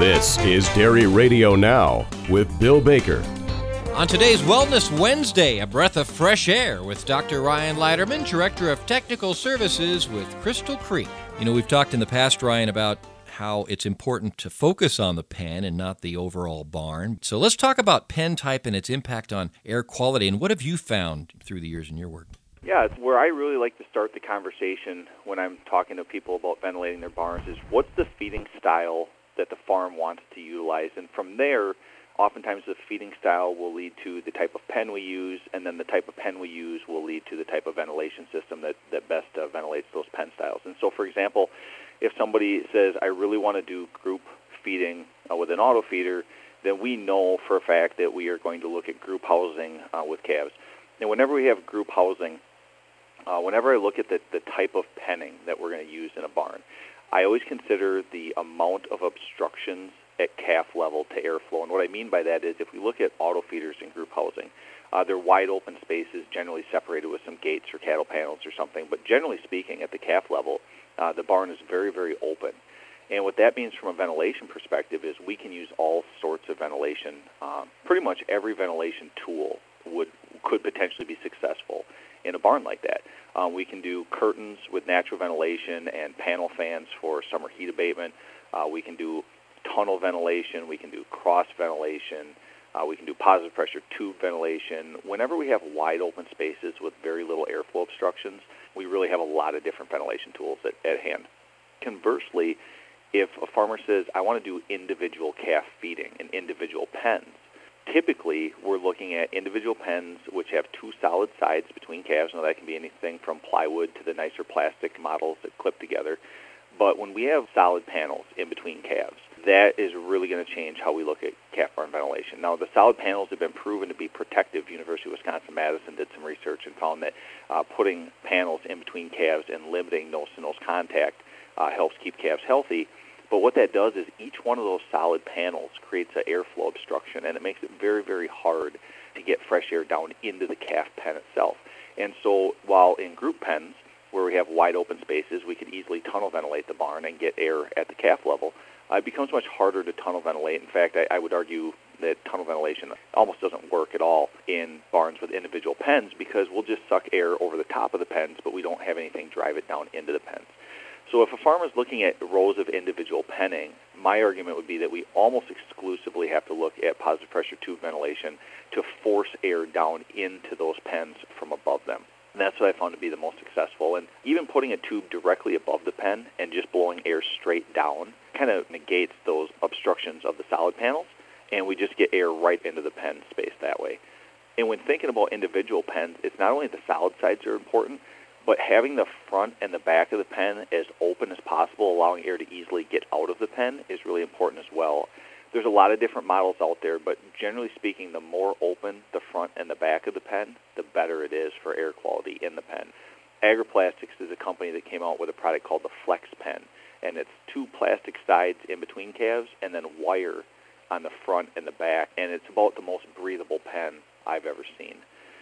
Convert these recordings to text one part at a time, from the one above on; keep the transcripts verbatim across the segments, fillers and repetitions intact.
This is Dairy Radio Now with Bill Baker. On today's Wellness Wednesday, a breath of fresh air with Doctor Ryan Leiterman, Director of Technical Services with Crystal Creek. You know, we've talked in the past, Ryan, about how it's important to focus on the pen and not the overall barn. So let's talk about pen type and its impact on air quality. And what have you found through the years in your work? Yeah, it's where I really like to start the conversation when I'm talking to people about ventilating their barns is what's the feeding style that the farm wants to utilize. And from there, oftentimes the feeding style will lead to the type of pen we use, and then the type of pen we use will lead to the type of ventilation system that, that best uh, ventilates those pen styles. And so, for example, if somebody says, I really want to do group feeding uh, with an auto feeder, then we know for a fact that we are going to look at group housing uh, with calves. And whenever we have group housing, uh, whenever I look at the, the type of penning that we're going to use in a barn, I always consider the amount of obstructions at calf level to airflow. And what I mean by that is if we look at auto feeders and group housing, uh, they're wide open spaces, generally separated with some gates or cattle panels or something. But generally speaking, at the calf level, uh, the barn is very, very open. And what that means from a ventilation perspective is we can use all sorts of ventilation. Um, pretty much every ventilation tool would could potentially be successful in a barn like that. Um, we can do curtains with natural ventilation and panel fans for summer heat abatement. Uh, we can do tunnel ventilation. We can do cross ventilation. Uh, we can do positive pressure tube ventilation. Whenever we have wide open spaces with very little airflow obstructions, we really have a lot of different ventilation tools at, at hand. Conversely, if a farmer says, I want to do individual calf feeding and individual pens, typically we're looking at individual pens which have two solid sides between calves. Now that can be anything from plywood to the nicer plastic models that clip together. But when we have solid panels in between calves, that is really going to change how we look at calf barn ventilation. Now, the solid panels have been proven to be protective. University of Wisconsin-Madison did some research and found that uh, putting panels in between calves and limiting nose-to-nose contact uh, helps keep calves healthy. But what that does is each one of those solid panels creates an airflow obstruction, and it makes it very, very hard to get fresh air down into the calf pen itself. And so while in group pens, where we have wide open spaces, we could easily tunnel ventilate the barn and get air at the calf level, uh, it becomes much harder to tunnel ventilate. In fact, I, I would argue that tunnel ventilation almost doesn't work at all in barns with individual pens because we'll just suck air over the top of the pens, but we don't have anything drive it down into the pens. So if a farmer is looking at rows of individual penning, my argument would be that we almost exclusively have to look at positive pressure tube ventilation to force air down into those pens from above them. And that's what I found to be the most successful. And even putting a tube directly above the pen and just blowing air straight down kind of negates those obstructions of the solid panels, and we just get air right into the pen space that way. And when thinking about individual pens, it's not only the solid sides are important, but having the front and the back of the pen as open as possible, allowing air to easily get out of the pen, is really important as well. There's a lot of different models out there, but generally speaking, the more open the front and the back of the pen, the better it is for air quality in the pen. Agriplastics is a company that came out with a product called the Flex Pen, and it's two plastic sides in between calves and then wire on the front and the back, and it's about the most breathable pen I've ever seen.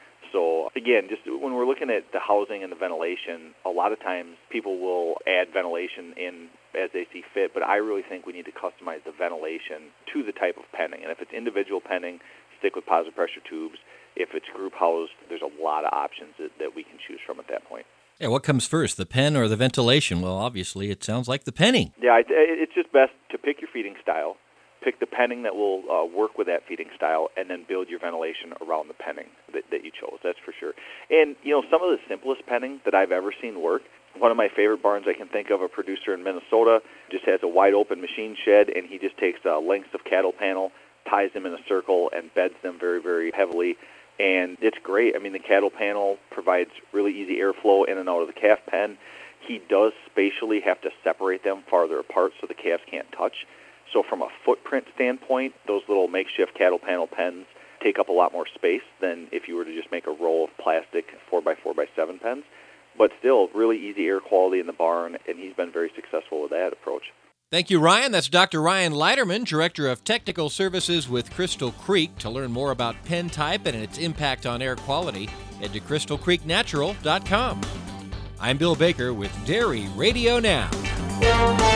So, again, just when we're looking at the housing and the ventilation, a lot of times people will add ventilation in as they see fit, but I really think we need to customize the ventilation to the type of penning. And if it's individual penning, stick with positive pressure tubes. If it's group housed, there's a lot of options that, that we can choose from at that point. Yeah, what comes first, the pen or the ventilation? Well, obviously, it sounds like the penning. Yeah, it, it's just best to pick your feeding style, pick the penning that will uh, work with that feeding style, and then build your ventilation around the penning that, that you chose, that's for sure. And, you know, some of the simplest penning that I've ever seen work, one of my favorite barns I can think of, a producer in Minnesota, just has a wide open machine shed, and he just takes uh, lengths of cattle panel, ties them in a circle, and beds them very, very heavily. And it's great. I mean, the cattle panel provides really easy airflow in and out of the calf pen. He does spatially have to separate them farther apart so the calves can't touch. So from a footprint standpoint, those little makeshift cattle panel pens take up a lot more space than if you were to just make a row of plastic four by four by seven pens. But still, really easy air quality in the barn, and he's been very successful with that approach. Thank you, Ryan. That's Doctor Ryan Leiterman, Director of Technical Services with Crystal Creek. To learn more about pen type and its impact on air quality, head to crystal creek natural dot com. I'm Bill Baker with Dairy Radio Now.